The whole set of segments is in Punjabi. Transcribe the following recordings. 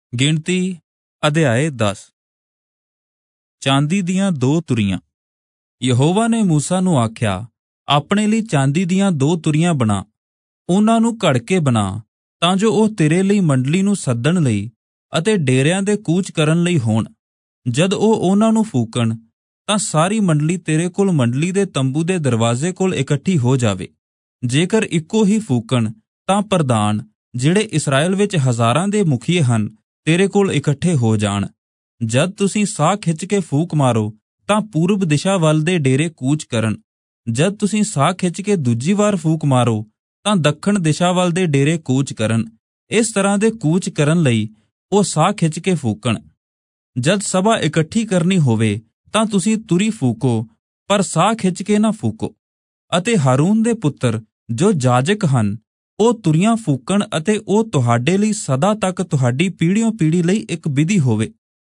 ਗਿਣਤੀ ਅਧਿਆਏ 10। ਚਾਂਦੀ ਦੀਆਂ 2 ਤੁਰੀਆਂ। ਯਹੋਵਾ ਨੇ ਮੂਸਾ ਨੂੰ ਆਖਿਆ, ਆਪਣੇ ਲਈ ਚਾਂਦੀ ਦੀਆਂ 2 ਤੁਰੀਆਂ ਬਣਾ, ਉਹਨਾਂ ਨੂੰ ਘੜ ਕੇ ਬਣਾ, ਤਾਂ ਜੋ ਉਹ ਤੇਰੇ ਲਈ ਮੰਡਲੀ ਨੂੰ ਸੱਦਣ ਲਈ ਅਤੇ ਡੇਰਿਆਂ ਦੇ ਕੂਚ ਕਰਨ ਲਈ ਹੋਣ। ਜਦ ਉਹ ਉਹਨਾਂ ਨੂੰ ਫੂਕਣ ਤਾਂ ਸਾਰੀ ਮੰਡਲੀ ਤੇਰੇ ਕੋਲ ਮੰਡਲੀ ਦੇ ਤੰਬੂ ਦੇ ਦਰਵਾਜ਼ੇ ਕੋਲ ਇਕੱਠੀ ਹੋ ਜਾਵੇ। ਜੇਕਰ ਇੱਕੋ ਹੀ ਫੂਕਣ ਤਾਂ ਪ੍ਰਧਾਨ, ਜਿਹੜੇ ਇਸਰਾਏਲ ਵਿੱਚ ਹਜ਼ਾਰਾਂ ਦੇ ਮੁਖੀਏ ਹਨ, ਤੇਰੇ ਕੋਲ ਇਕੱਠੇ ਹੋ ਜਾਣ। ਜਦ ਤੁਸੀਂ ਸਾਹ ਖਿੱਚ ਕੇ ਫੂਕ ਮਾਰੋ ਤਾਂ ਪੂਰਬ ਦਿਸ਼ਾ ਵੱਲ ਦੇ ਡੇਰੇ ਕੂਚ ਕਰਨ। ਜਦ ਤੁਸੀਂ ਸਾਹ ਖਿੱਚ ਕੇ ਦੂਜੀ ਵਾਰ ਫੂਕ ਮਾਰੋ ਤਾਂ ਦੱਖਣ ਦਿਸ਼ਾ ਵੱਲ ਦੇ ਡੇਰੇ ਕੂਚ ਕਰਨ। ਇਸ ਤਰ੍ਹਾਂ ਦੇ ਕੂਚ ਕਰਨ ਲਈ ਉਹ ਸਾਹ ਖਿੱਚ ਕੇ ਫੂਕਣ। ਜਦ ਸਭਾ ਇਕੱਠੀ ਕਰਨੀ ਹੋਵੇ ਤਾਂ ਤੁਸੀਂ ਤੁਰੀ ਫੂਕੋ, ਪਰ ਸਾਹ ਖਿੱਚ ਕੇ ਨਾ ਫੂਕੋ। ਅਤੇ ਹਾਰੂਨ ਦੇ ਪੁੱਤਰ ਜੋ ਜਾਜਕ ਹਨ, ਉਹ ਤੁਰੀਆਂ ਫੂਕਣ, ਅਤੇ ਉਹ ਤੁਹਾਡੇ ਲਈ ਸਦਾ ਤੱਕ ਤੁਹਾਡੀ ਪੀੜ੍ਹੀਓਂ ਪੀੜ੍ਹੀ ਲਈ ਇੱਕ ਵਿਧੀ ਹੋਵੇ।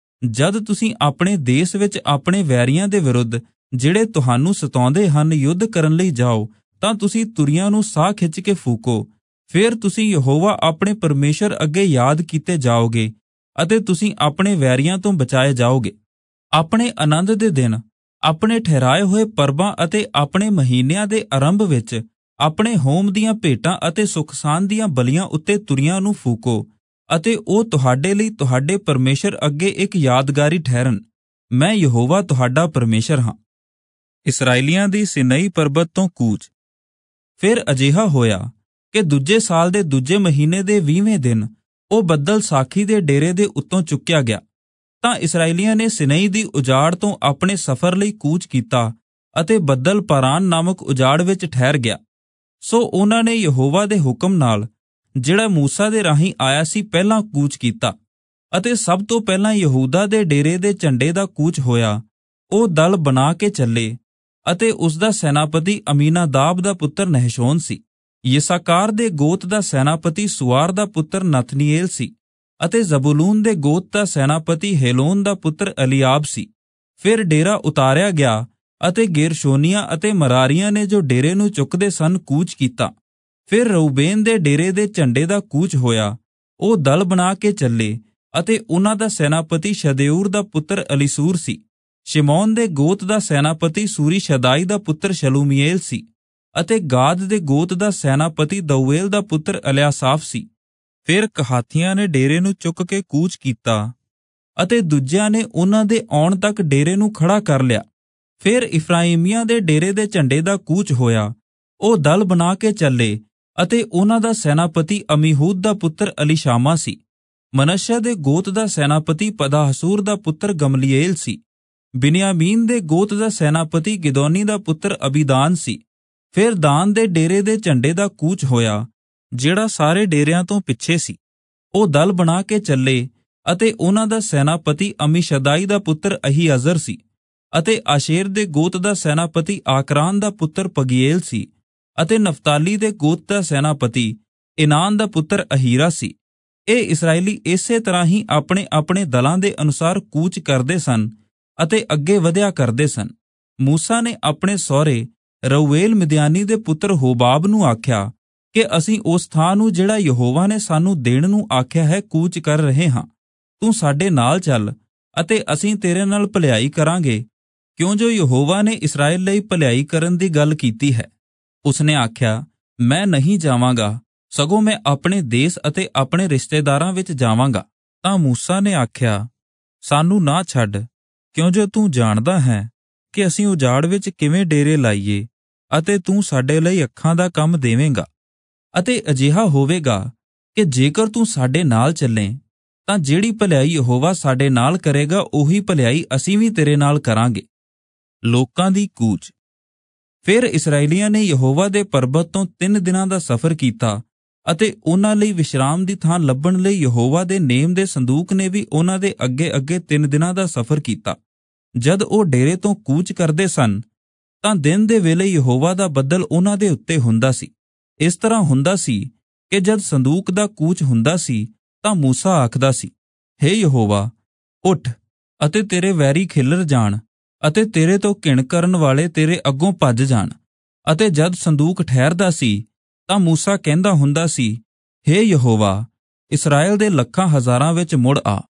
ਜਦ ਤੁਸੀਂ ਆਪਣੇ ਦੇਸ਼ ਵਿੱਚ ਆਪਣੇ ਵੈਰੀਆਂ ਦੇ ਵਿਰੁੱਧ, ਜਿਹੜੇ ਤੁਹਾਨੂੰ ਸਤਾਉਂਦੇ ਹਨ, ਯੁੱਧ ਕਰਨ ਲਈ ਜਾਓ, ਤਾਂ ਤੁਸੀਂ ਤੁਰੀਆਂ ਨੂੰ ਸਾਹ ਖਿੱਚ ਕੇ ਫੂਕੋ। ਫਿਰ ਤੁਸੀਂ ਯਹੋਵਾ ਆਪਣੇ ਪਰਮੇਸ਼ਰ ਅੱਗੇ ਯਾਦ ਕੀਤੇ ਜਾਓਗੇ ਅਤੇ ਤੁਸੀਂ ਆਪਣੇ ਵੈਰੀਆਂ ਤੋਂ ਬਚਾਏ ਜਾਓਗੇ। ਆਪਣੇ ਆਨੰਦ ਦੇ ਦਿਨ, ਆਪਣੇ ਠਹਿਰਾਏ ਹੋਏ ਪਰਬਾਂ ਅਤੇ ਆਪਣੇ ਮਹੀਨਿਆਂ ਦੇ ਆਰੰਭ ਵਿੱਚ ਆਪਣੇ ਹੋਮ ਦੀਆਂ ਭੇਟਾਂ ਅਤੇ ਸੁਖਸਾਨ ਦੀਆਂ ਬਲੀਆਂ ਉੱਤੇ ਤੁਰੀਆਂ ਨੂੰ ਫੂਕੋ, ਅਤੇ ਉਹ ਤੁਹਾਡੇ ਲਈ ਤੁਹਾਡੇ ਪਰਮੇਸ਼ਰ ਅੱਗੇ ਇੱਕ ਯਾਦਗਾਰੀ ਠਹਿਰਨ। ਮੈਂ ਯਹੋਵਾ ਤੁਹਾਡਾ ਪਰਮੇਸ਼ਰ ਹਾਂ। ਇਸਰਾਏਲੀਆਂ ਦੀ ਸੀਨਈ ਪਰਬਤ ਤੋਂ ਕੂਚ। ਫਿਰ ਅਜਿਹਾ ਹੋਇਆ ਕਿ ਦੂਜੇ ਸਾਲ ਦੇ ਦੂਜੇ ਮਹੀਨੇ ਦੇ 20ਵੇਂ ਦਿਨ ਉਹ ਬੱਦਲ ਸਾਖੀ ਦੇ ਡੇਰੇ ਦੇ ਉੱਤੋਂ ਚੁੱਕਿਆ ਗਿਆ। ਤਾਂ ਇਸਰਾਏਲੀਆਂ ਨੇ ਸੀਨਈ ਦੀ ਉਜਾੜ ਤੋਂ ਆਪਣੇ ਸਫ਼ਰ ਲਈ ਕੂਚ ਕੀਤਾ, ਅਤੇ ਬੱਦਲ ਪਾਰਾਨ ਨਾਮਕ ਉਜਾੜ ਵਿੱਚ ਠਹਿਰ ਗਿਆ। ਸੋ ਉਹਨਾਂ ਨੇ ਯਹੋਵਾ ਦੇ ਹੁਕਮ ਨਾਲ, ਜਿਹੜਾ ਮੂਸਾ ਦੇ ਰਾਹੀਂ ਆਇਆ ਸੀ, ਪਹਿਲਾਂ ਕੂਚ ਕੀਤਾ। ਅਤੇ ਸਭ ਤੋਂ ਪਹਿਲਾਂ ਯਹੂਦਾ ਦੇ ਡੇਰੇ ਦੇ ਝੰਡੇ ਦਾ ਕੂਚ ਹੋਇਆ। ਉਹ ਦਲ ਬਣਾ ਕੇ ਚੱਲੇ, ਅਤੇ ਉਸ ਦਾ ਸੈਨਾਪਤੀ ਅਮੀਨਾਦਾਬ ਦਾ ਪੁੱਤਰ ਨਹਿਸ਼ੋਨ ਸੀ। ਯਿਸਾਕਾਰ ਦੇ ਗੋਤ ਦਾ ਸੈਨਾਪਤੀ ਸੁਆਰ ਦਾ ਪੁੱਤਰ ਨਤਨੀਏਲ ਸੀ, ਅਤੇ ਜ਼ਬੂਲੂਨ ਦੇ ਗੋਤ ਦਾ ਸੈਨਾਪਤੀ ਹੇਲੋਨ ਦਾ ਪੁੱਤਰ ਅਲੀਆਬ ਸੀ। ਫਿਰ ਡੇਰਾ ਉਤਾਰਿਆ ਗਿਆ, ਅਤੇ ਗੇਰਸ਼ੋਨੀਆਂ ਅਤੇ ਮਰਾਰੀਆਂ ਨੇ ਜੋ ਡੇਰੇ ਨੂੰ ਚੁੱਕਦੇ ਸਨ ਕੂਚ ਕੀਤਾ। ਫਿਰ ਰਊਬੇਨ ਦੇ ਡੇਰੇ ਦੇ ਝੰਡੇ ਦਾ ਕੂਚ ਹੋਇਆ। ਉਹ ਦਲ ਬਣਾ ਕੇ ਚੱਲੇ, ਅਤੇ ਉਹਨਾਂ ਦਾ ਸੈਨਾਪਤੀ ਸ਼ਦੇਊਰ ਦਾ ਪੁੱਤਰ ਅਲੀਸੂਰ ਸੀ। ਸ਼ਿਮੌਨ ਦੇ ਗੋਤ ਦਾ ਸੈਨਾਪਤੀ ਸੂਰੀ ਸ਼ਦਾਈ ਦਾ ਪੁੱਤਰ ਸ਼ਲੂਮੀਏਲ ਸੀ, ਅਤੇ ਗਾਦ ਦੇ ਗੋਤ ਦਾ ਸੈਨਾਪਤੀ ਦਊਏਲ ਦਾ ਪੁੱਤਰ ਅਲਿਆਸਾਫ ਸੀ। ਫਿਰ ਕਹਾਤੀਆਂ ਨੇ ਡੇਰੇ ਨੂੰ ਚੁੱਕ ਕੇ ਕੂਚ ਕੀਤਾ, ਅਤੇ ਦੂਜਿਆਂ ਨੇ ਉਹਨਾਂ ਦੇ ਆਉਣ ਤੱਕ ਡੇਰੇ ਨੂੰ ਖੜਾ ਕਰ ਲਿਆ। ਫਿਰ ਇਫਰਾਈਮੀਆਂ ਦੇ ਡੇਰੇ ਦੇ ਝੰਡੇ ਦਾ ਕੂਚ ਹੋਇਆ। ਉਹ ਦਲ ਬਣਾ ਕੇ ਚੱਲੇ, ਅਤੇ ਉਹਨਾਂ ਦਾ ਸੈਨਾਪਤੀ ਅਮੀਹੂਦ ਦਾ ਪੁੱਤਰ ਅਲੀਸ਼ਾਮਾ ਸੀ। ਮਨੱਸ਼ੇ ਦੇ ਗੋਤ ਦਾ ਸੈਨਾਪਤੀ ਪਦਾਹਸੂਰ ਦਾ ਪੁੱਤਰ ਗਮਲੀਏਲ ਸੀ। ਬਿਨਿਆਮੀਨ ਦੇ ਗੋਤ ਦਾ ਸੈਨਾਪਤੀ ਗਿਦੋਨੀ ਦਾ ਪੁੱਤਰ ਅਬੀਦਾਨ ਸੀ। ਫਿਰ ਦਾਨ ਦੇ ਡੇਰੇ ਦੇ ਝੰਡੇ ਦਾ ਕੂਚ ਹੋਇਆ, ਜਿਹੜਾ ਸਾਰੇ ਡੇਰਿਆਂ ਤੋਂ ਪਿੱਛੇ ਸੀ। ਉਹ ਦਲ ਬਣਾ ਕੇ ਚੱਲੇ, ਅਤੇ ਉਹਨਾਂ ਦਾ ਸੈਨਾਪਤੀ ਅਮੀਸ਼ਦਾਈ ਦਾ ਪੁੱਤਰ ਅਹੀਅਜ਼ਰ ਸੀ। ਅਤੇ ਆਸ਼ੇਰ ਦੇ ਗੋਤ ਦਾ ਸੈਨਾਪਤੀ ਆਕਰਾਨ ਦਾ ਪੁੱਤਰ ਪਗੀਏਲ ਸੀ। ਅਤੇ ਨਫਤਾਲੀ ਦੇ ਗੋਤ ਦਾ ਸੈਨਾਪਤੀ ਇਨਾਨ ਦਾ ਪੁੱਤਰ ਅਹੀਰਾ ਸੀ। ਇਹ ਇਸਰਾਏਲੀ ਇਸੇ ਤਰ੍ਹਾਂ ਹੀ ਆਪਣੇ ਆਪਣੇ ਦਲਾਂ ਦੇ ਅਨੁਸਾਰ ਕੂਚ ਕਰਦੇ ਸਨ, ਅਤੇ ਅੱਗੇ ਵਧਿਆ ਕਰਦੇ ਸਨ। ਮੂਸਾ ਨੇ ਆਪਣੇ ਸਹੁਰੇ ਰਊਏਲ ਮਿਦਿਆਨੀ ਦੇ ਪੁੱਤਰ ਹੋਬਾਬ ਨੂੰ ਆਖਿਆ ਕਿ ਅਸੀਂ ਉਸ ਥਾਂ ਨੂੰ, ਜਿਹੜਾ ਯਹੋਵਾ ਨੇ ਸਾਨੂੰ ਦੇਣ ਨੂੰ ਆਖਿਆ ਹੈ, ਕੂਚ ਕਰ ਰਹੇ ਹਾਂ। ਤੂੰ ਸਾਡੇ ਨਾਲ ਚੱਲ, ਅਤੇ ਅਸੀਂ ਤੇਰੇ ਨਾਲ ਭਲਾਈ ਕਰਾਂਗੇ, ਕਿਉਂ ਜੋ ਯਹੋਵਾ ਨੇ ਇਸਰਾਏਲ ਲਈ ਭਲਾਈ ਕਰਨ ਦੀ ਗੱਲ ਕੀਤੀ ਹੈ। ਉਸਨੇ ਆਖਿਆ, ਮੈਂ ਨਹੀਂ ਜਾਵਾਂਗਾ, ਸਗੋਂ ਮੈਂ ਆਪਣੇ ਦੇਸ਼ ਅਤੇ ਆਪਣੇ ਰਿਸ਼ਤੇਦਾਰਾਂ ਵਿੱਚ ਜਾਵਾਂਗਾ। ਤਾਂ ਮੂਸਾ ਨੇ ਆਖਿਆ, ਸਾਨੂੰ ਨਾ ਛੱਡ, ਕਿਉਂ ਜੋ ਤੂੰ ਜਾਣਦਾ ਹੈ ਕਿ ਅਸੀਂ ਉਜਾੜ ਵਿੱਚ ਕਿਵੇਂ ਡੇਰੇ ਲਾਈਏ, ਅਤੇ ਤੂੰ ਸਾਡੇ ਲਈ ਅੱਖਾਂ ਦਾ ਕੰਮ ਦੇਵੇਂਗਾ। ਅਤੇ ਅਜਿਹਾ ਹੋਵੇਗਾ ਕਿ ਜੇਕਰ ਤੂੰ ਸਾਡੇ ਨਾਲ ਚੱਲੇ, ਤਾਂ ਜਿਹੜੀ ਭਲਾਈ ਯਹੋਵਾ ਸਾਡੇ ਨਾਲ ਕਰੇਗਾ, ਉਹੀ ਭਲਾਈ ਅਸੀਂ ਵੀ ਤੇਰੇ ਨਾਲ ਕਰਾਂਗੇ। ਲੋਕਾਂ ਦੀ ਕੂਚ। ਫਿਰ ਇਸਰਾਏਲੀਆਂ ਨੇ ਯਹੋਵਾ ਦੇ ਪਰਬਤ ਤੋਂ 3 ਦਿਨਾਂ ਦਾ ਸਫ਼ਰ ਕੀਤਾ, ਅਤੇ ਉਹਨਾਂ ਲਈ ਵਿਸ਼ਰਾਮ ਦੀ ਥਾਂ ਲੱਭਣ ਲਈ ਯਹੋਵਾ ਦੇ ਨੇਮ ਦੇ ਸੰਦੂਕ ਨੇ ਵੀ ਉਹਨਾਂ ਦੇ ਅੱਗੇ ਅੱਗੇ 3 ਦਿਨਾਂ ਦਾ ਸਫ਼ਰ ਕੀਤਾ। ਜਦ ਉਹ ਡੇਰੇ ਤੋਂ ਕੂਚ ਕਰਦੇ ਸਨ, ਤਾਂ ਦਿਨ ਦੇ ਵੇਲੇ ਯਹੋਵਾ ਦਾ ਬੱਦਲ ਉਹਨਾਂ ਦੇ ਉੱਤੇ ਹੁੰਦਾ ਸੀ। ਇਸ ਤਰ੍ਹਾਂ ਹੁੰਦਾ ਸੀ ਕਿ ਜਦ ਸੰਦੂਕ ਦਾ ਕੂਚ ਹੁੰਦਾ ਸੀ, ਤਾਂ ਮੂਸਾ ਆਖਦਾ ਸੀ, ਹੇ ਯਹੋਵਾ, ਉੱਠ, ਅਤੇ ਤੇਰੇ ਵੈਰੀ ਖਿੱਲਰ ਜਾਣ, ਅਤੇ ਤੇਰੇ ਤੋਂ ਘਿਣ ਕਰਨ ਵਾਲੇ ਤੇਰੇ ਅੱਗੋਂ ਭੱਜ ਜਾਣ। ਅਤੇ ਜਦ ਸੰਦੂਕ ਠਹਿਰਦਾ ਸੀ, ਤਾਂ ਮੂਸਾ ਕਹਿੰਦਾ ਹੁੰਦਾ ਸੀ, ਹੇ ਯਹੋਵਾ, ਇਸਰਾਏਲ ਦੇ ਲੱਖਾਂ ਹਜ਼ਾਰਾਂ ਵਿੱਚ ਮੁੜ ਆ।